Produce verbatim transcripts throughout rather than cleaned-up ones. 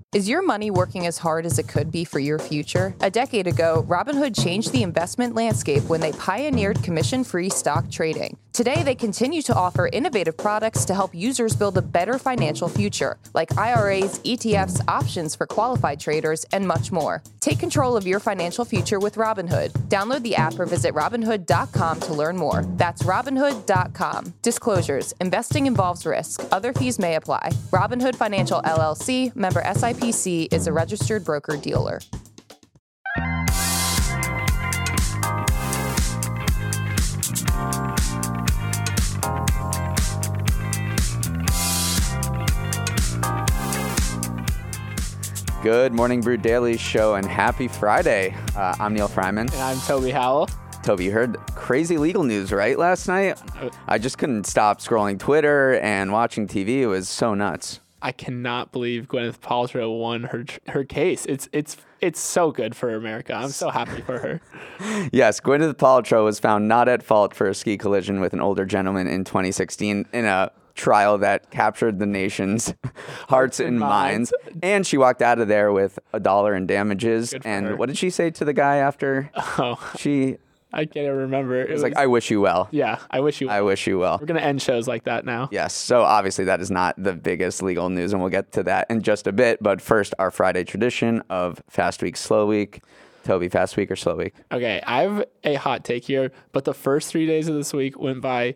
Is your money working as hard as it could be for your future? A decade ago, Robinhood changed the investment landscape when they pioneered commission-free stock trading. Today, they continue to offer innovative products to help users build a better financial future, like I R As, E T Fs, options for qualified traders, and much more. Take control of your financial future with Robinhood. Download the app or visit Robinhood dot com to learn more. That's Robinhood dot com. Disclosures: investing involves risk. Other fees may apply. Robinhood Financial L L C, member S I P C, is a registered broker-dealer. Good morning, Brew Daily Show, and happy Friday. Uh, I'm Neil Fryman. And I'm Toby Howell. Toby, you heard crazy legal news, right, last night? I just couldn't stop scrolling Twitter and watching T V. It was so nuts. I cannot believe Gwyneth Paltrow won her her case. It's it's it's so good for America. I'm so happy for her. Yes, Gwyneth Paltrow was found not at fault for a ski collision with an older gentleman in twenty sixteen in a trial that captured the nation's hearts and minds. And she walked out of there with a dollar in damages. And her. What did she say to the guy after Oh, she... I can't remember. It was, it was like, I wish you well. Yeah, I wish you well. I wish you well. We're going to end shows like that now. Yes. So obviously that is not the biggest legal news, and we'll get to that in just a bit. But first, our Friday tradition of Fast Week, Slow Week. Toby, Fast Week or Slow Week? Okay, I have a hot take here, but the first three days of this week went by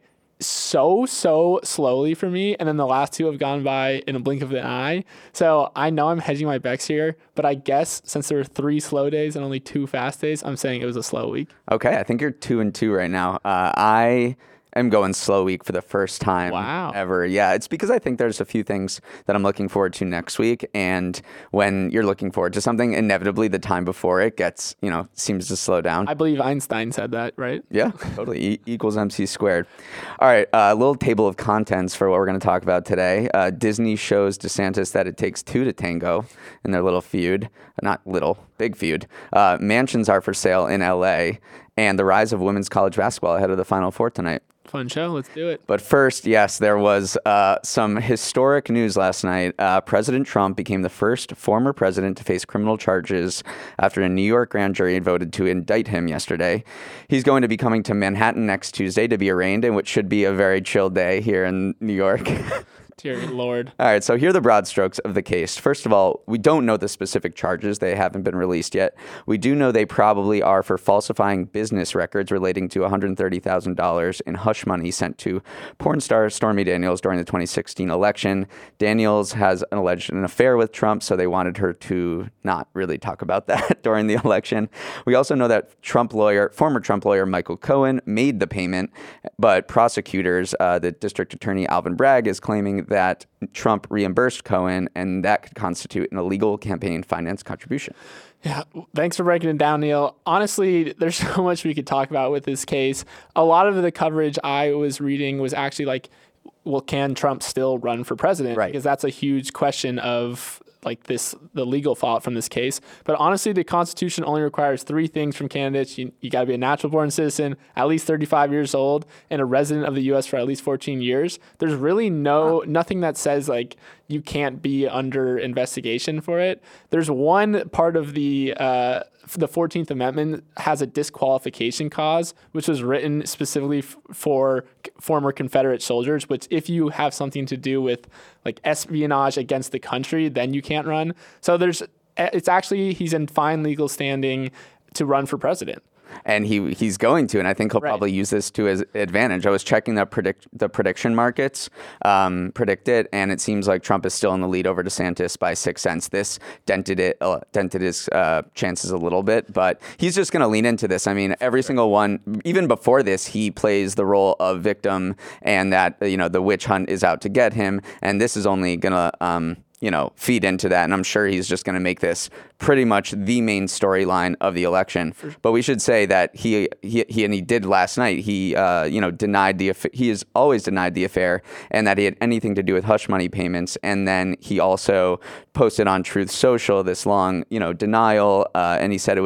so, so slowly for me, and then the last two have gone by in a blink of an eye. So I know I'm hedging my bets here, but I guess since there were three slow days and only two fast days, I'm saying it was a slow week. Okay, I think you're two and two right now. Uh, I am going slow week for the first time wow. ever. Yeah, it's because I think there's a few things that I'm looking forward to next week. And when you're looking forward to something, inevitably the time before it gets, you know, seems to slow down. I believe Einstein said that, right? Yeah, totally. E equals M C squared. All right, a uh, little table of contents for what we're going to talk about today. Uh, Disney shows DeSantis that it takes two to tango in their little feud. Not little, big feud. Uh, mansions are for sale in L A, and the rise of women's college basketball ahead of the Final Four tonight. Fun show. Let's do it. But first, yes, there was uh, some historic news last night. Uh, President Trump became the first former president to face criminal charges after a New York grand jury voted to indict him yesterday. He's going to be coming to Manhattan next Tuesday to be arraigned, in which should be a very chill day here in New York. Dear Lord. All right, so here are the broad strokes of the case. First of all, we don't know the specific charges. They haven't been released yet. We do know they probably are for falsifying business records relating to one hundred thirty thousand dollars in hush money sent to porn star Stormy Daniels during the twenty sixteen election. Daniels has an alleged an affair with Trump, so they wanted her to not really talk about that during the election. We also know that Trump lawyer, former Trump lawyer Michael Cohen made the payment, but prosecutors, uh, the district attorney Alvin Bragg, is claiming that Trump reimbursed Cohen, and that could constitute an illegal campaign finance contribution. Yeah, thanks for breaking it down, Neil. Honestly, there's so much we could talk about with this case. A lot of the coverage I was reading was actually like, well, can Trump still run for president? Right. Because that's a huge question of like this, the legal fallout from this case. But honestly, the Constitution only requires three things from candidates. You, you got to be a natural born citizen, at least thirty-five years old, and a resident of the U S for at least fourteen years. There's really no, nothing that says like you can't be under investigation for it. There's one part of the, uh, the fourteenth Amendment has a disqualification clause, which was written specifically f- for c- former Confederate soldiers, which if you have something to do with like espionage against the country, then you can't run. So there's, it's actually, he's in fine legal standing to run for president. And he he's going to, and I think he'll right. probably use this to his advantage. I was checking the predict the prediction markets, um, predict it, and it seems like Trump is still in the lead over DeSantis by six cents. This dented it, uh, dented his uh, chances a little bit, but he's just going to lean into this. I mean, every single one, even before this, he plays the role of victim, and that you know the witch hunt is out to get him, and this is only going to. Um, you know, feed into that. And I'm sure he's just going to make this pretty much the main storyline of the election. But we should say that he, he, he and he did last night, he, uh, you know, denied the, he has always denied the affair and that he had anything to do with hush money payments. And then he also posted on Truth Social this long, you know, denial. Uh, and he said it was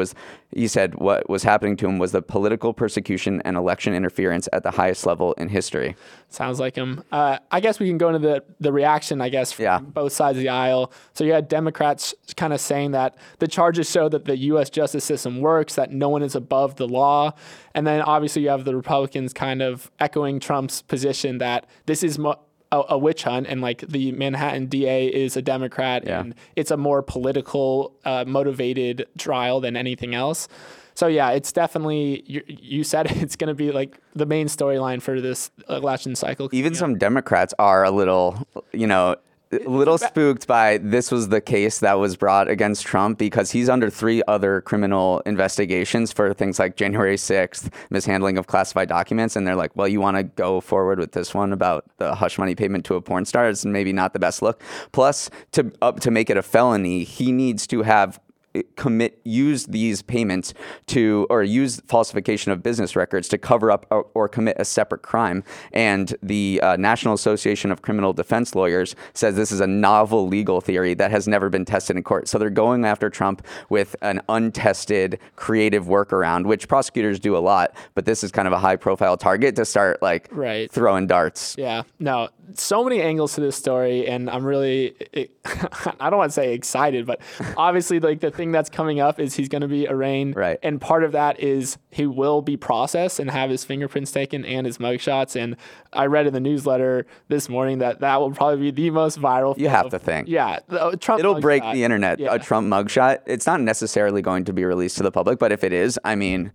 he said what was happening to him was the political persecution and election interference at the highest level in history. Sounds like him. Uh, I guess we can go into the, the reaction, I guess, from yeah. both sides of the aisle. So you had Democrats kind of saying that the charges show that the U S justice system works, that no one is above the law. And then obviously you have the Republicans kind of echoing Trump's position that this is mo- a, a witch hunt, and like the Manhattan D A is a Democrat, yeah. and it's a more political uh, motivated trial than anything else. So yeah, it's definitely, you, you said it's going to be like the main storyline for this election cycle. Even some Democrats are a little, you know, a little spooked by this was the case that was brought against Trump because he's under three other criminal investigations for things like January sixth, mishandling of classified documents. And they're like, well, you want to go forward with this one about the hush money payment to a porn star? It's maybe not the best look. Plus, to up to make it a felony, he needs to have commit use these payments to or use falsification of business records to cover up or, or commit a separate crime. And the uh, National Association of Criminal Defense Lawyers says this is a novel legal theory that has never been tested in court. So they're going after Trump with an untested creative workaround, which prosecutors do a lot, but this is kind of a high profile target to start like right. throwing darts. Yeah, no, so many angles to this story, and I'm really, it, I don't want to say excited, but obviously like the thing that's coming up is he's going to be arraigned. Right. And part of that is he will be processed and have his fingerprints taken and his mugshots. And I read in the newsletter this morning that that will probably be the most viral. You have of, to think. Yeah. The, Trump It'll mugshot. break the internet. Yeah. A Trump mugshot. It's not necessarily going to be released to the public, but if it is, I mean,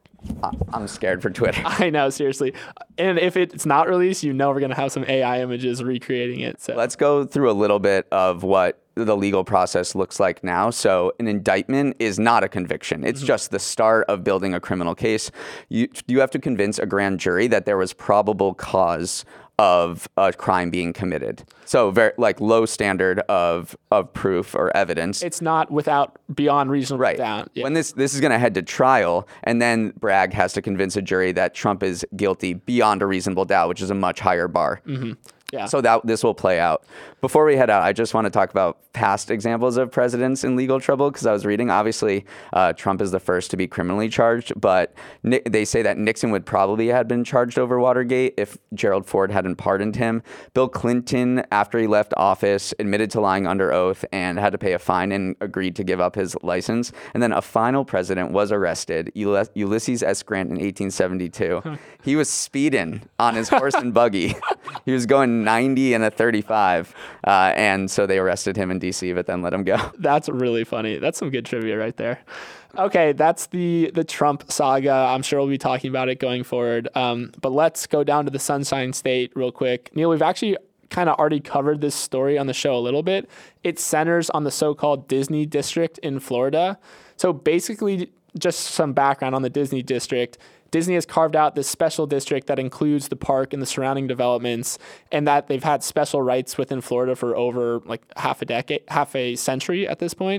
I'm scared for Twitter. I know, seriously. And if it's not released, you know we're going to have some A I images recreating it. So let's go through a little bit of what the legal process looks like now. So an indictment is not a conviction. It's mm-hmm. just the start of building a criminal case. You you have to convince a grand jury that there was probable cause of a crime being committed. So very like low standard of of proof or evidence. It's not without beyond reasonable right. doubt. Yeah. When this this is going to head to trial, and then Bragg has to convince a jury that Trump is guilty beyond a reasonable doubt, which is a much higher bar. Mm-hmm. Yeah. So that this will play out. Before we head out, I just want to talk about past examples of presidents in legal trouble, because I was reading, obviously, uh, Trump is the first to be criminally charged, but Ni- they say that Nixon would probably have been charged over Watergate if Gerald Ford hadn't pardoned him. Bill Clinton, after he left office, admitted to lying under oath and had to pay a fine and agreed to give up his license. And then a final president was arrested, Uly- Ulysses S. Grant, in eighteen seventy-two. He was speeding on his horse and buggy. He was going ninety and a thirty-five. Uh, and so they arrested him in D C, but then let him go. That's really funny. That's some good trivia right there. Okay, that's the the Trump saga. I'm sure we'll be talking about it going forward. Um, but let's go down to the Sunshine State real quick. Neil, we've actually kind of already covered this story on the show a little bit. It centers on the so-called Disney District in Florida. So basically, just some background on the Disney District. Disney has carved out this special district that includes the park and the surrounding developments, and that they've had special rights within Florida for over like half a decade, half a century at this point.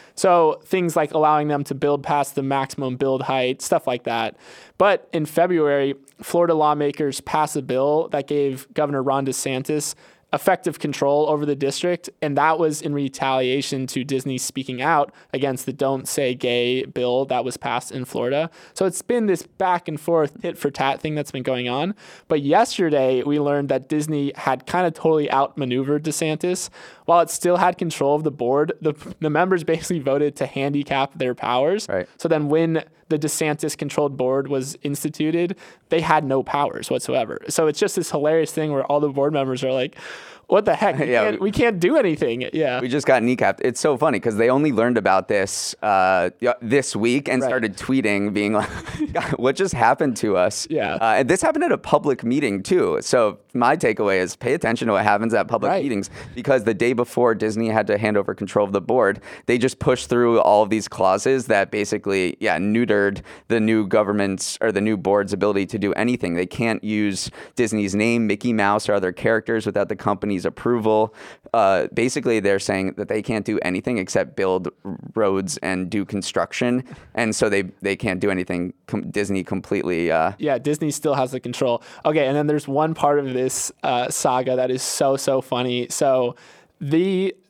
So things like allowing them to build past the maximum build height, stuff like that. But in February, Florida lawmakers passed a bill that gave Governor Ron DeSantis effective control over the district, and that was in retaliation to Disney speaking out against the Don't Say Gay bill that was passed in Florida. So it's been this back and forth tit for tat thing that's been going on. But yesterday we learned that Disney had kind of totally outmaneuvered DeSantis. While it still had control of the board, the, the members basically voted to handicap their powers. Right. So then when the DeSantis-controlled board was instituted, they had no powers whatsoever. So it's just this hilarious thing where all the board members are like, what the heck? We, yeah, can't, we can't do anything. Yeah. We just got kneecapped. It's so funny because they only learned about this uh, this week and right. started tweeting, being like, God, what just happened to us? Yeah. Uh, and this happened at a public meeting, too. So my takeaway is pay attention to what happens at public right. meetings, because the day before Disney had to hand over control of the board, they just pushed through all of these clauses that basically, yeah, neutered the new government's or the new board's ability to do anything. They can't use Disney's name, Mickey Mouse, or other characters without the company's approval. Uh, basically, they're saying that they can't do anything except build roads and do construction, and so they they can't do anything. Com- Disney completely. Uh, yeah, Disney still has the control. Okay, and then there's one part of this uh, saga that is so so funny. So the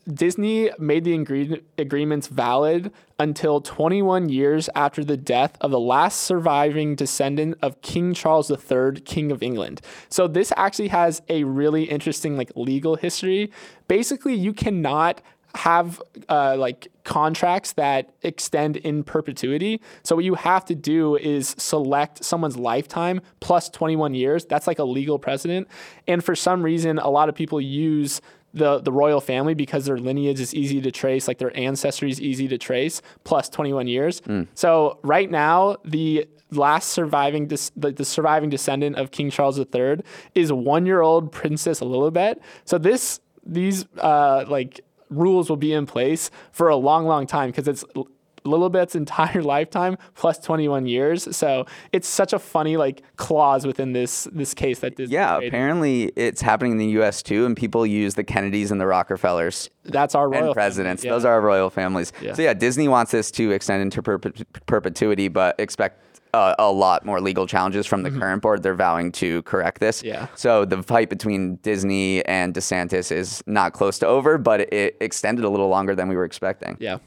Disney made the agree- agreements valid until twenty-one years after the death of the last surviving descendant of King Charles the Third, King of England. So this actually has a really interesting like legal history. Basically, you cannot have uh, like contracts that extend in perpetuity. So what you have to do is select someone's lifetime plus twenty-one years. That's like a legal precedent. And for some reason, a lot of people use the the royal family because their lineage is easy to trace, like their ancestry is easy to trace, plus twenty-one years. Mm. So right now, the last surviving dis- the, the surviving descendant of King Charles the Third is one-year-old Princess Lilibet. So this these uh, like rules will be in place for a long, long time because it's Lilibet's entire lifetime plus twenty-one years. So it's such a funny like clause within this this case that Disney yeah made. Apparently it's happening in the U S too, and people use the Kennedys and the Rockefellers. That's our royal and presidents. Family, yeah. Those are our royal families. Yeah. So yeah, Disney wants this to extend into perpe- perpetuity, but expect Uh, a lot more legal challenges from the mm-hmm. current board. They're vowing to correct this. Yeah. So the fight between Disney and DeSantis is not close to over, but it extended a little longer than we were expecting. Yeah.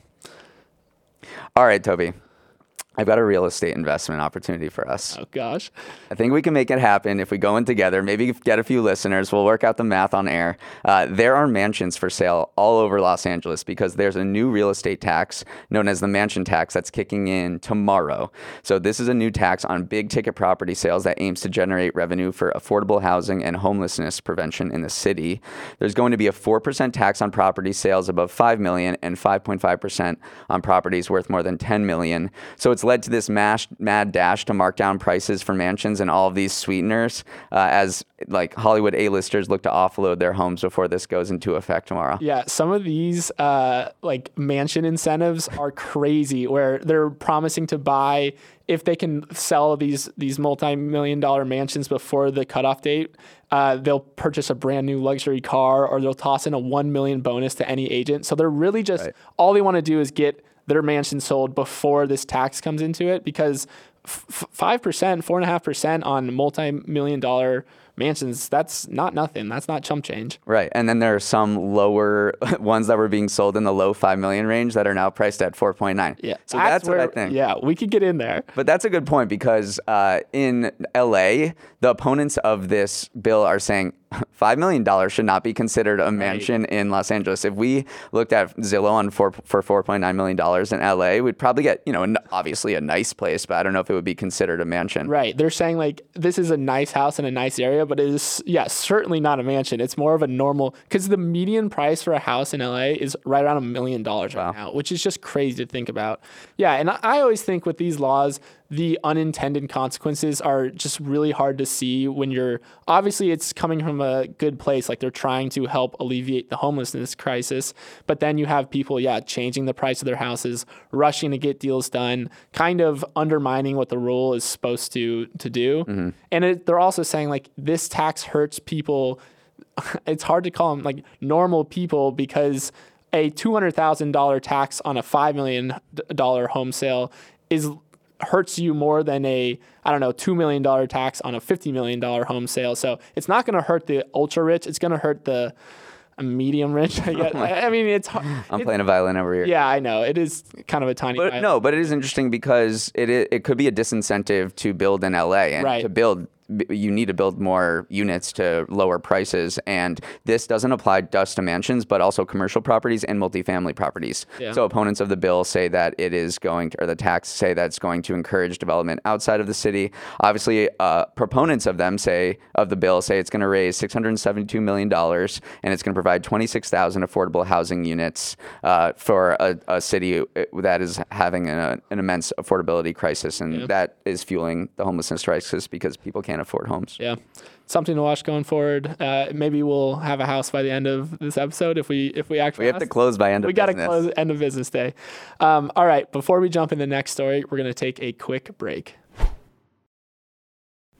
All right, Toby. I've got a real estate investment opportunity for us. Oh, gosh. I think we can make it happen if we go in together, maybe get a few listeners. We'll work out the math on air. Uh, there are mansions for sale all over Los Angeles because there's a new real estate tax known as the mansion tax that's kicking in tomorrow. So this is a new tax on big ticket property sales that aims to generate revenue for affordable housing and homelessness prevention in the city. There's going to be a four percent tax on property sales above five million dollars and five point five percent on properties worth more than ten million dollars. So it's led to this mash, mad dash to mark down prices for mansions and all of these sweeteners uh, as like Hollywood A-listers look to offload their homes before this goes into effect tomorrow. Yeah, some of these uh, like mansion incentives are crazy where they're promising to buy if they can sell these these multi-million dollar mansions before the cutoff date. Uh, they'll purchase a brand new luxury car or they'll toss in a one million bonus to any agent. So they're really just right. all they want to do is get their mansion sold before this tax comes into it because f- five percent, four point five percent on multi-million dollar mansions, that's not nothing. That's not chump change. Right. And then there are some lower ones that were being sold in the low five million range that are now priced at four point nine. Yeah. So that's, that's where, what I think. Yeah, we could get in there. But that's a good point because uh, in L A, the opponents of this bill are saying five million dollars should not be considered a mansion right. in Los Angeles. If we looked at Zillow on four, for four point nine million dollars in L A, we'd probably get, you know, obviously a nice place, but I don't know if it would be considered a mansion. Right. They're saying like this is a nice house in a nice area, but it is, yeah, certainly not a mansion. It's more of a normal, because the median price for a house in L A is right around a million dollars right wow. now, which is just crazy to think about. Yeah. And I, I always think with these laws, the unintended consequences are just really hard to see when you're, obviously it's coming from a good place, like they're trying to help alleviate the homelessness crisis, but then you have people, yeah, changing the price of their houses, rushing to get deals done, kind of undermining what the rule is supposed to to do. Mm-hmm. And it, they're also saying like this tax hurts people. It's hard to call them like normal people because a two hundred thousand dollars tax on a five million dollars home sale is hurts you more than a, I don't know, two million dollars tax on a fifty million dollars home sale. So it's not going to hurt the ultra rich. It's going to hurt the medium rich. I guess. I mean, it's hard. I'm it's, playing a violin over here. Yeah, I know. It is kind of a tiny but violin. No, but it is interesting because it it, it could be a disincentive to build in L A and right. to build you need to build more units to lower prices. And this doesn't apply just to mansions, but also commercial properties and multifamily properties. Yeah. So opponents of the bill say that it is going to, or the tax say that it's going to encourage development outside of the city. Obviously, uh, proponents of them say, of the bill say it's going to raise six hundred seventy-two million dollars and it's going to provide twenty-six thousand affordable housing units uh, for a, a city that is having an, an immense affordability crisis. And yeah. that is fueling the homelessness crisis because people can't afford homes. Yeah. Something to watch going forward. Uh, maybe we'll have a house by the end of this episode if we if we actually we have house. to close by end of we business. We got to close end of business day. Um, all right. Before we jump in the next story, we're going to take a quick break. All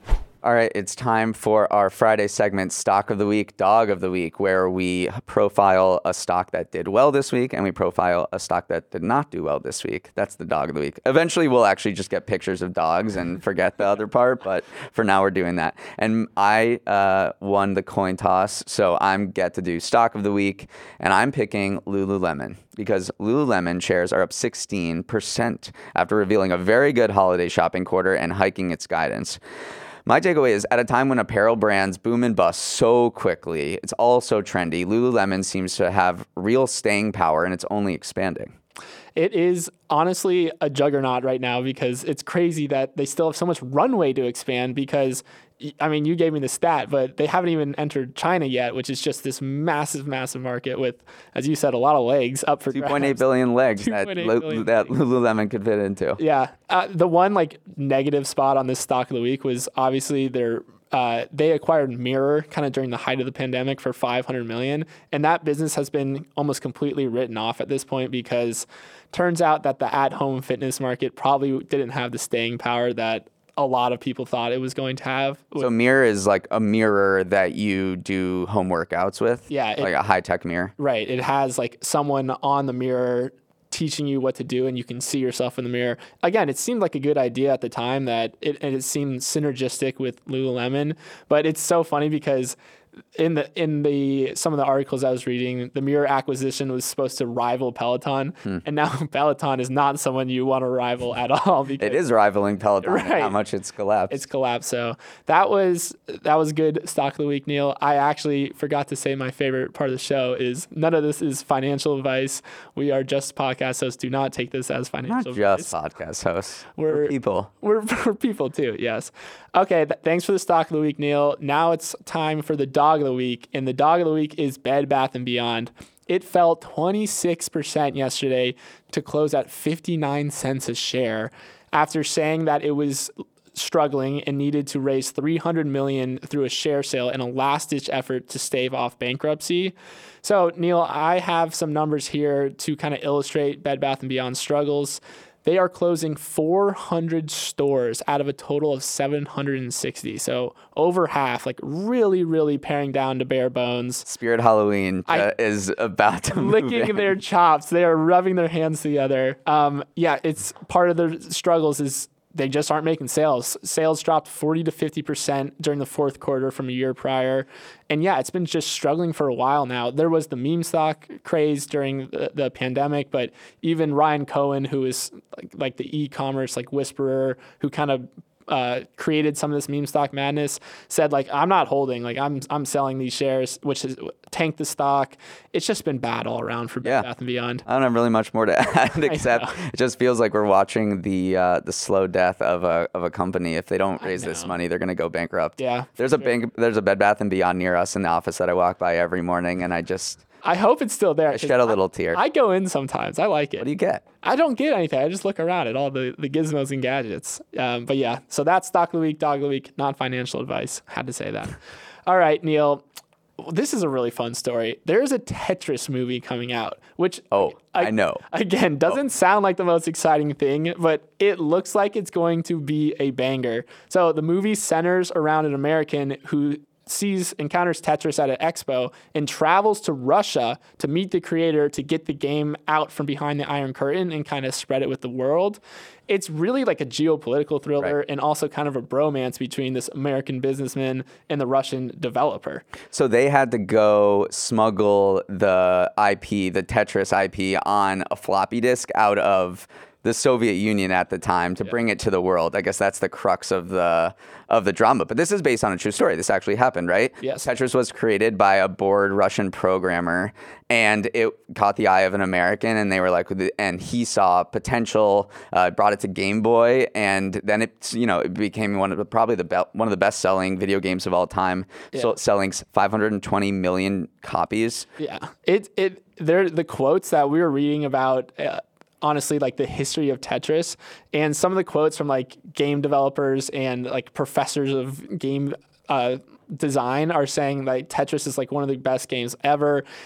All right, it's time for our Friday segment, Stock of the Week, Dog of the Week, where we profile a stock that did well this week and we profile a stock that did not do well this week. That's the Dog of the Week. Eventually, we'll actually just get pictures of dogs and forget the other part, but for now, we're doing that. And I uh, won the coin toss, so I'm get to do Stock of the Week, and I'm picking Lululemon because Lululemon shares are up sixteen percent after revealing a very good holiday shopping quarter and hiking its guidance. My takeaway is, at a time when apparel brands boom and bust so quickly, it's all so trendy, Lululemon seems to have real staying power, and it's only expanding. It is honestly a juggernaut right now because it's crazy that they still have so much runway to expand because, I mean, you gave me the stat, but they haven't even entered China yet, which is just this massive, massive market with, as you said, a lot of legs up for two point eight billion legs that, Lu- that Lululemon could fit into. Yeah. Uh, the one like negative spot on this stock of the week was obviously their Uh, they acquired Mirror kind of during the height of the pandemic for five hundred million dollars. And that business has been almost completely written off at this point because turns out that the at-home fitness market probably didn't have the staying power that a lot of people thought it was going to have. So Mirror is like a mirror that you do home workouts with? Yeah. It, like a high-tech mirror? Right. It has like someone on the mirror teaching you what to do, and you can see yourself in the mirror. Again, it seemed like a good idea at the time that it, and it seemed synergistic with Lululemon, but it's so funny because in the in the some of the articles I was reading, the Mirror acquisition was supposed to rival Peloton, hmm. and now Peloton is not someone you want to rival at all. Because, it is rivaling Peloton. Right. How much it's collapsed. It's collapsed. So that was that was good stock of the week, Neil. I actually forgot to say my favorite part of the show is none of this is financial advice. We are just podcast hosts. Do not take this as financial not advice. Not just podcast hosts. We're, we're people. We're, we're people too. Yes. Okay. Th- thanks for the stock of the week, Neil. Now it's time for the dog of the week, and the dog of the week is Bed Bath and Beyond. It fell twenty-six percent yesterday to close at fifty-nine cents a share after saying that it was struggling and needed to raise three hundred million dollars through a share sale in a last-ditch effort to stave off bankruptcy. So, Neil, I have some numbers here to kind of illustrate Bed Bath and Beyond's struggles. They are closing four hundred stores out of a total of seven hundred sixty. So over half, like really, really paring down to bare bones. Spirit Halloween uh, I, is about to licking their chops. They are rubbing their hands together. Um, yeah, it's part of their struggles is they just aren't making sales. Sales dropped forty to fifty percent during the fourth quarter from a year prior. And yeah, it's been just struggling for a while now. There was the meme stock craze during the, the pandemic, but even Ryan Cohen, who is like, like the e-commerce like whisperer, who kind of uh, created some of this meme stock madness, said like, I'm not holding, like I'm I'm selling these shares, which has tanked the stock. It's just been bad all around for Bed yeah. Bath and Beyond. I don't have really much more to add except it just feels like we're watching the uh, the slow death of a of a company. If they don't raise this money, they're going to go bankrupt. Yeah. There's a bank, there's a Bed Bath and Beyond near us in the office that I walk by every morning, and I just I hope it's still there. I shed a little I, tear. I go in sometimes. I like it. What do you get? I don't get anything. I just look around at all the, the gizmos and gadgets. Um, but yeah, so that's stock of the week, dog of the week, not financial advice. Had to say that. All right, Neil. This is a really fun story. There's a Tetris movie coming out, which oh, I, I know. Again, doesn't oh. sound like the most exciting thing, but it looks like it's going to be a banger. So the movie centers around an American who sees encounters Tetris at an expo and travels to Russia to meet the creator to get the game out from behind the Iron Curtain and kind of spread it with the world. It's really like a geopolitical thriller, right, and also kind of a bromance between this American businessman and the Russian developer. So they had to go smuggle the I P, the Tetris I P, on a floppy disk out of the Soviet Union at the time to yeah. bring it to the world. I guess that's the crux of the of the drama. But this is based on a true story. This actually happened, right? Yes. Tetris was created by a bored Russian programmer, and it caught the eye of an American, and they were like, and he saw potential, uh, brought it to Game Boy, and then it, you know, it became one of the, probably the be- one of the best selling video games of all time, yeah. so selling five hundred twenty million copies. Yeah, it it they're the quotes that we were reading about. Uh, honestly, like the history of Tetris, and some of the quotes from like game developers and like professors of game uh, design are saying like Tetris is like one of the best games ever.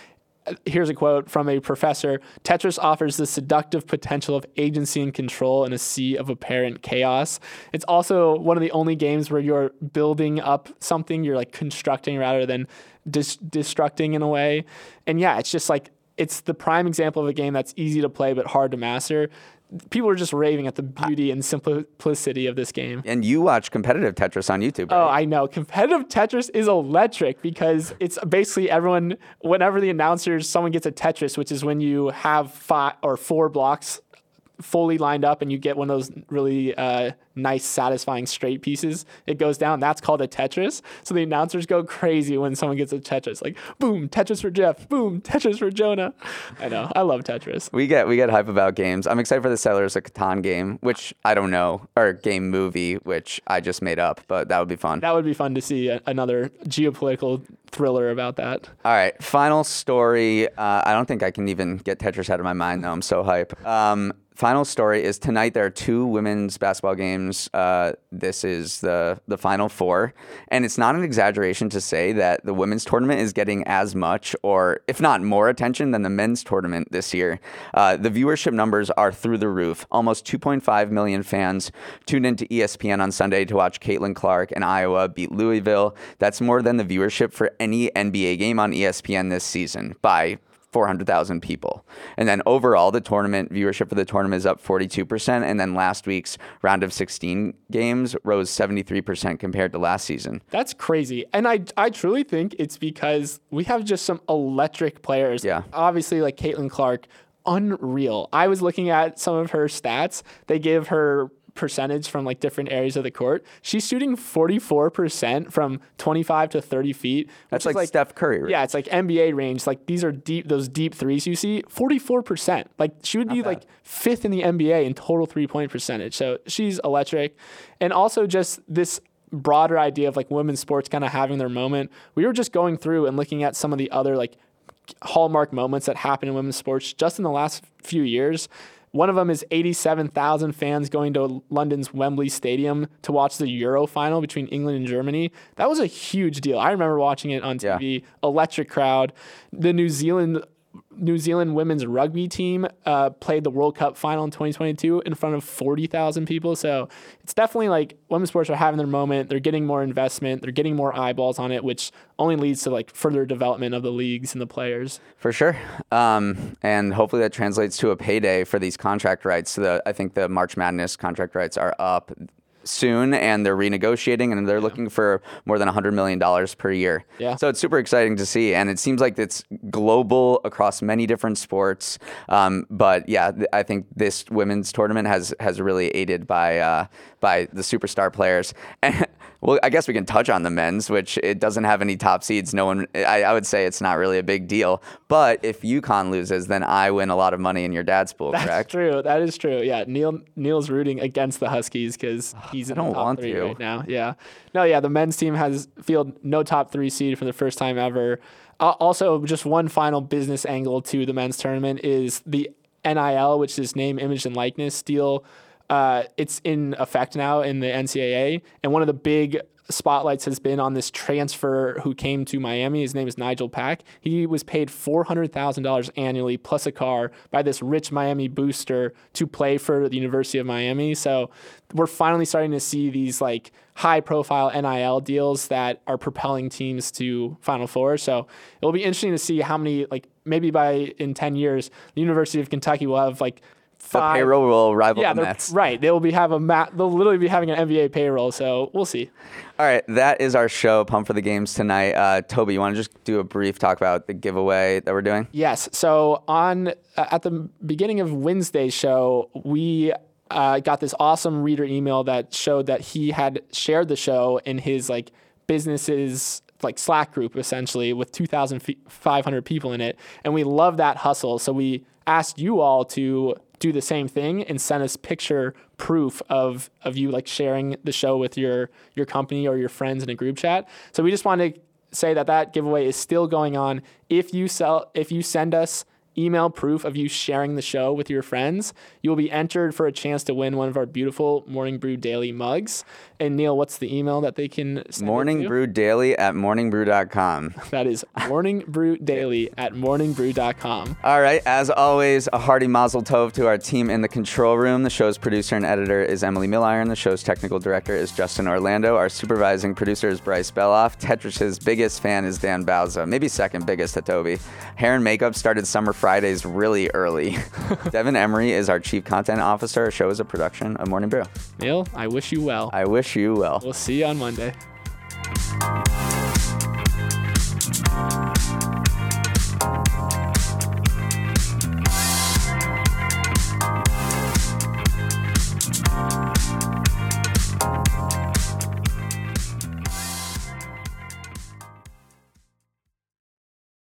here's a quote from a professor: Tetris offers the seductive potential of agency and control in a sea of apparent chaos. It's also one of the only games where you're building up something, you're like constructing rather than dis- destructing in a way. And yeah, it's just like, it's the prime example of a game that's easy to play but hard to master. People are just raving at the beauty and simplicity of this game. And you watch competitive Tetris on YouTube, right? Oh, I know. Competitive Tetris is electric because it's basically everyone, whenever the announcers, someone gets a Tetris, which is when you have five or four blocks fully lined up and you get one of those really uh, nice, satisfying straight pieces, it goes down. That's called a Tetris. So the announcers go crazy when someone gets a Tetris. Like, boom, Tetris for Jeff. Boom, Tetris for Jonah. I know. I love Tetris. We get we get hype about games. I'm excited for the Settlers of Catan game, which I don't know, or game movie, which I just made up, but that would be fun. That would be fun to see a, another geopolitical thriller about that. All right, final story. Uh, I don't think I can even get Tetris out of my mind, though. I'm so hype. Um, Final story is tonight there are two women's basketball games. Uh, this is the the Final Four. And it's not an exaggeration to say that the women's tournament is getting as much, or if not more attention than the men's tournament this year. Uh, the viewership numbers are through the roof. Almost two point five million fans tuned into E S P N on Sunday to watch Caitlin Clark and Iowa beat Louisville. That's more than the viewership for any N B A game on E S P N this season by four hundred thousand people. And then overall, the tournament viewership for the tournament is up forty-two percent. And then last week's round of sixteen games rose seventy-three percent compared to last season. That's crazy. And I, I truly think it's because we have just some electric players. Yeah. Obviously, like Caitlin Clark, unreal. I was looking at some of her stats. They give her percentage from like different areas of the court. She's shooting forty-four percent from twenty-five to thirty feet. That's like, like Steph Curry, right? Yeah, it's like N B A range. Like these are deep, those deep threes you see, forty-four percent. Like she would be like fifth in the N B A in total three-point percentage. So she's electric. And also just this broader idea of like women's sports kind of having their moment. We were just going through and looking at some of the other like hallmark moments that happen in women's sports just in the last few years. One of them is eighty-seven thousand fans going to London's Wembley Stadium to watch the Euro final between England and Germany. That was a huge deal. I remember watching it on T V. Yeah. Electric crowd. The New Zealand New Zealand women's rugby team uh, played the World Cup final in twenty twenty-two in front of forty thousand people. So it's definitely like women's sports are having their moment. They're getting more investment. They're getting more eyeballs on it, which only leads to like further development of the leagues and the players. For sure. Um, and hopefully that translates to a payday for these contract rights. So the, I think the March Madness contract rights are up soon, and they're renegotiating, and they're yeah. looking for more than one hundred million dollars per year. Yeah. So it's super exciting to see, and it seems like it's global across many different sports. Um, but yeah, th- I think this women's tournament has has really aided by uh, by the superstar players. And well, I guess we can touch on the men's, which it doesn't have any top seeds. No one, I, I would say it's not really a big deal. But if UConn loses, then I win a lot of money in your dad's pool, That's correct? That's true. That is true. Yeah, Neil Neil's rooting against the Huskies because he's in I don't the top want three to. right now. Yeah. No, yeah, the men's team has field no top three seed for the first time ever. Uh, also, just one final business angle to the men's tournament is the N I L, which is name, image, and likeness deal. Uh, it's in effect now in the N C double A, and one of the big spotlights has been on this transfer who came to Miami. His name is Nigel Pack. He was paid four hundred thousand dollars annually plus a car by this rich Miami booster to play for the University of Miami. So we're finally starting to see these like high profile N I L deals that are propelling teams to Final Four. So it'll be interesting to see how many, like maybe by in ten years, the University of Kentucky will have like Five. The payroll will rival yeah, the Mets. Right. They will be have a ma- they'll literally be having an N B A payroll, so we'll see. All right, that is our show. Pump for the games tonight. Uh, Toby, you want to just do a brief talk about the giveaway that we're doing? Yes. So on uh, at the beginning of Wednesday's show, we uh, got this awesome reader email that showed that he had shared the show in his like business's like Slack group essentially with two thousand five hundred people in it, and we love that hustle. So we asked you all to do the same thing and send us picture proof of of you like sharing the show with your your company or your friends in a group chat. So we just want to say that that giveaway is still going on. If you sell, if you send us email proof of you sharing the show with your friends, you will be entered for a chance to win one of our beautiful Morning Brew Daily mugs. And Neil, what's the email that they can send Morning Brew Daily at morning brew dot com. That is Morning Brew Daily at morning brew dot com. All right. As always, a hearty mazel tov to our team in the control room. The show's producer and editor is Emily Milliron. The show's technical director is Justin Orlando. Our supervising producer is Bryce Beloff. Tetris's biggest fan is Dan Bauza, maybe second biggest to Toby. Hair and makeup started Summer Fridays really early. Devin Emery is our chief content officer. Our show is a production of Morning Brew. Neil, I wish you well. I wish you well. We'll see you on Monday.